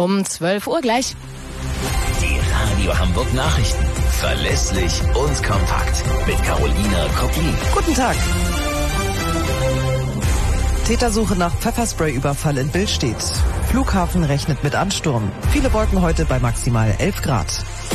Um 12 Uhr gleich. Die Radio Hamburg Nachrichten. Verlässlich und kompakt. Mit Carolina Koplin. Guten Tag. Tätersuche nach Pfefferspray-Überfall in Billstedt. Flughafen rechnet mit Ansturm. Viele Wolken heute bei maximal 11 Grad.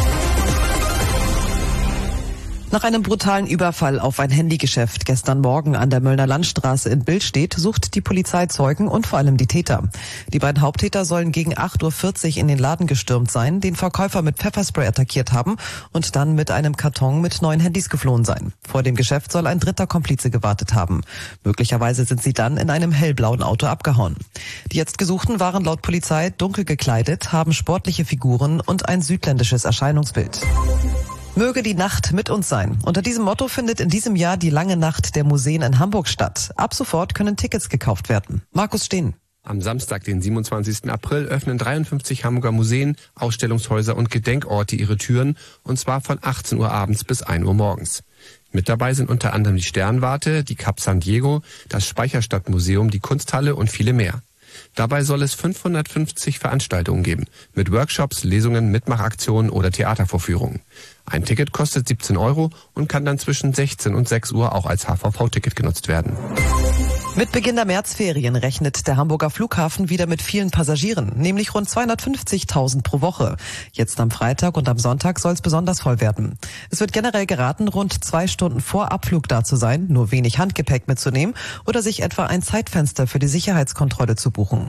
Nach einem brutalen Überfall auf ein Handygeschäft gestern Morgen an der Möllner Landstraße in Billstedt sucht die Polizei Zeugen und vor allem die Täter. Die beiden Haupttäter sollen gegen 8.40 Uhr in den Laden gestürmt sein, den Verkäufer mit Pfefferspray attackiert haben und dann mit einem Karton mit 9 Handys geflohen sein. Vor dem Geschäft soll ein dritter Komplize gewartet haben. Möglicherweise sind sie dann in einem hellblauen Auto abgehauen. Die jetzt Gesuchten waren laut Polizei dunkel gekleidet, haben sportliche Figuren und ein südländisches Erscheinungsbild. Möge die Nacht mit uns sein. Unter diesem Motto findet in diesem Jahr die Lange Nacht der Museen in Hamburg statt. Ab sofort können Tickets gekauft werden. Markus Steen. Am Samstag, den 27. April, öffnen 53 Hamburger Museen, Ausstellungshäuser und Gedenkorte ihre Türen, und zwar von 18 Uhr abends bis 1 Uhr morgens. Mit dabei sind unter anderem die Sternwarte, die Cap San Diego, das Speicherstadtmuseum, die Kunsthalle und viele mehr. Dabei soll es 550 Veranstaltungen geben, mit Workshops, Lesungen, Mitmachaktionen oder Theatervorführungen. Ein Ticket kostet 17 € und kann dann zwischen 16 und 6 Uhr auch als HVV-Ticket genutzt werden. Mit Beginn der Märzferien rechnet der Hamburger Flughafen wieder mit vielen Passagieren, nämlich rund 250.000 pro Woche. Jetzt am Freitag und am Sonntag soll es besonders voll werden. Es wird generell geraten, rund 2 Stunden vor Abflug da zu sein, nur wenig Handgepäck mitzunehmen oder sich etwa ein Zeitfenster für die Sicherheitskontrolle zu buchen.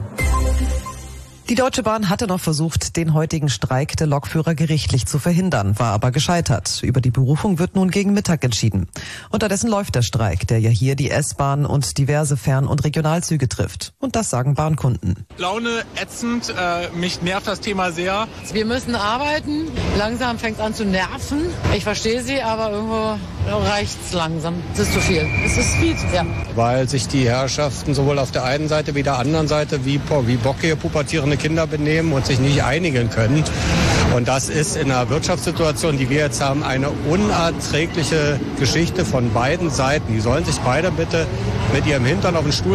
Die Deutsche Bahn hatte noch versucht, den heutigen Streik der Lokführer gerichtlich zu verhindern, war aber gescheitert. Über die Berufung wird nun gegen Mittag entschieden. Unterdessen läuft der Streik, der ja hier die S-Bahn und diverse Fern- und Regionalzüge trifft. Und das sagen Bahnkunden. Laune ätzend, mich nervt das Thema sehr. Wir müssen arbeiten, langsam fängt es an zu nerven. Ich verstehe Sie, aber irgendwo reicht's langsam. Es ist zu viel. Es ist viel, ja. Weil sich die Herrschaften sowohl auf der einen Seite wie der anderen Seite wie bockige, pubertierende Kinder benehmen und sich nicht einigen können. Und das ist in einer Wirtschaftssituation, die wir jetzt haben, eine unerträgliche Geschichte von beiden Seiten. Die sollen sich beide bitte mit ihrem Hintern auf den Stuhl